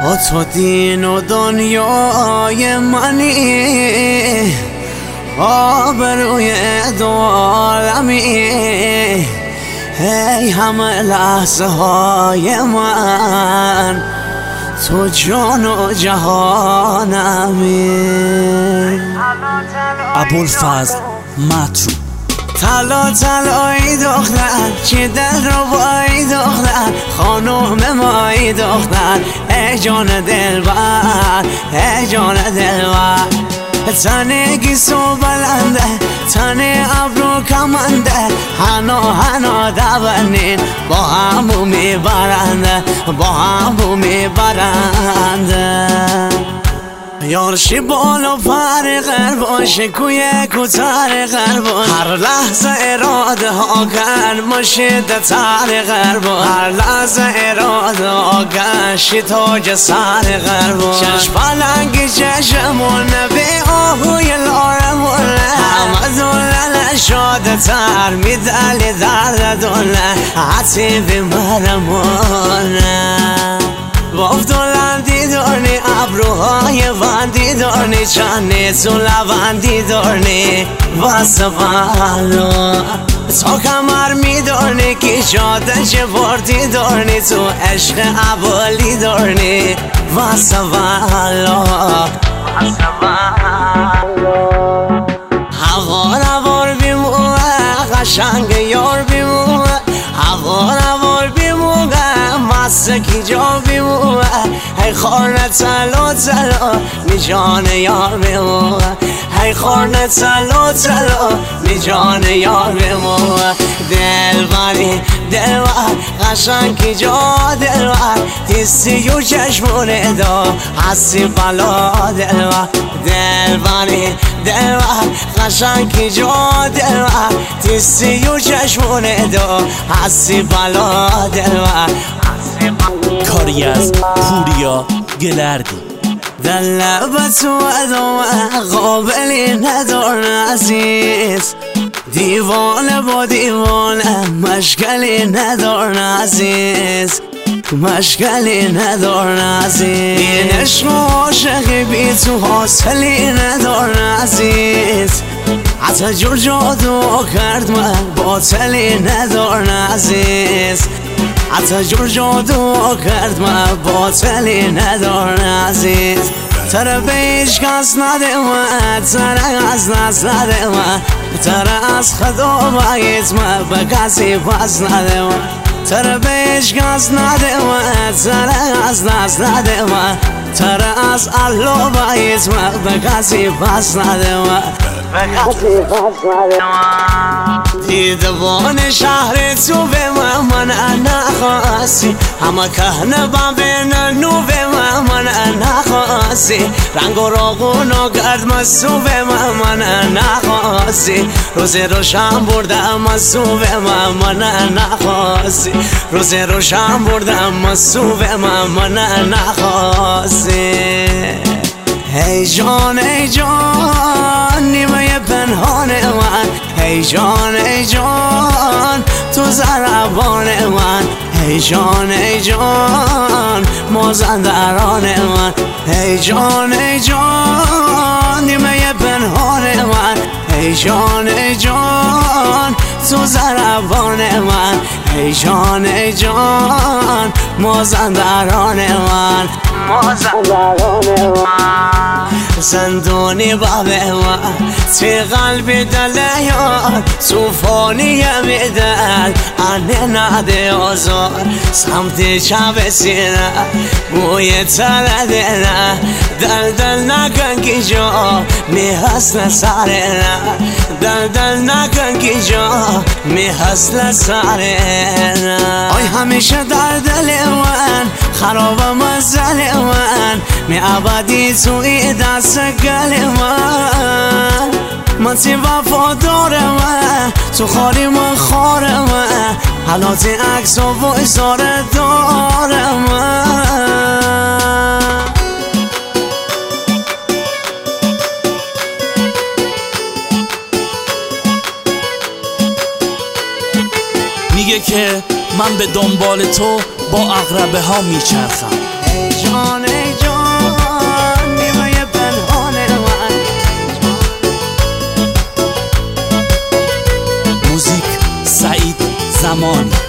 تو دین و دنیای منی، آبروی دو عالمی، ای همه لحظه های من تو جان و جهانمی. ابوالفضل مطرود. طلا طلایی دختر چه دل رو بایی دختر، خانوم مایی دختر، ای جان دلبر، ای جان دلبر. تنه گیسو بلنده، تنه ابرو کمنده، هنا دونین با همو میبرنده، با همو میبرنده. یارشی بالا پر غرباشه کوی کوتر غربان، هر لحظه اراده ها کن مشید تر غربان، هر لحظه اراده ها کن شتاج سر غربان. چشم پلنگی چشمون به آهوی لارمون، همه دولن شاده تر میدلی درد دولن حتی بیمارمون. بافتولندی دارنی ابروهای وندی دارنی، چنی تو لوندی دارنی واسه بالو، تا کمر می دارنی که جاده چه بردی دارنی، تو عشق ابولی دارنی واسه بالو. هوار بیمونه قشنگ یار بیمونه، هوار بیمونه مسکی جا بیمونه، هی خورنه تلو تلو می جان یار بیمونه، هی خورنه تلو تلو می جان یار بیمونه. دلبری دلبر قشنگی جا دلبر، تیستی و چشمونه دا حسی بلا دلبر. دلبری دلبر قشنگی جا دلبر، تیستی و چشمونه دا حسی بلا دلبر. کاری از پوریا گلردی. در لب تو ادامه قابلی ندارن عزیز، دیوانه با دیوانه مشکلی ندارن عزیز، مشکلی ندارن عزیز. این عشق و عاشقی بی تو حاصلی ندارن عزیز، حتی جور جادو کرد من باطلی ندارن عزیز، حتی جور جادو کرد من باطلی ندارن عزیز. تره به هیچ کس نده من، تره از نست نده من، تره از خدا باید من به کسی پس نده من، تره به هیچ کس نده من، تره از نست نده من، تره از الله باید من به کسی پس نده من، به کسی پس نده من. دیدبان شهر تو به من نخواستی، همه کهنه بین نو به من نخواستی، رنگ و راغونا گرد مسو به من نخواستی، روز روشن بردم مسو به من نخواستی، روز روشن بردم مسو به من نخواستی. ای جان ای جان نیمه پنهان من، ای جان ای جان تو زربان من، ای جان ای جان مازندران من، ای جان ای جان نیمه پنهان من، ای جان ای جان تو زربان من، ای جان ای جان مازندران من، مازندران من. زندونی باب من توی قلبی دل یار، توفانی میدل انه نده آزار، سمت چپ سینه بوی تر دلم، دل نکن که جا می حسن سرنه، دل نکن که جا می حسن سرنه. آی همیشه در دل من خراب مزل من، می ابدی توی دست گل من تی وفادار من، تو خاری من خار من، حالات عکس و وایسار دار من. میگه که من به دنبال تو با عقربه ها میچرخم. ای جان قهرمانی.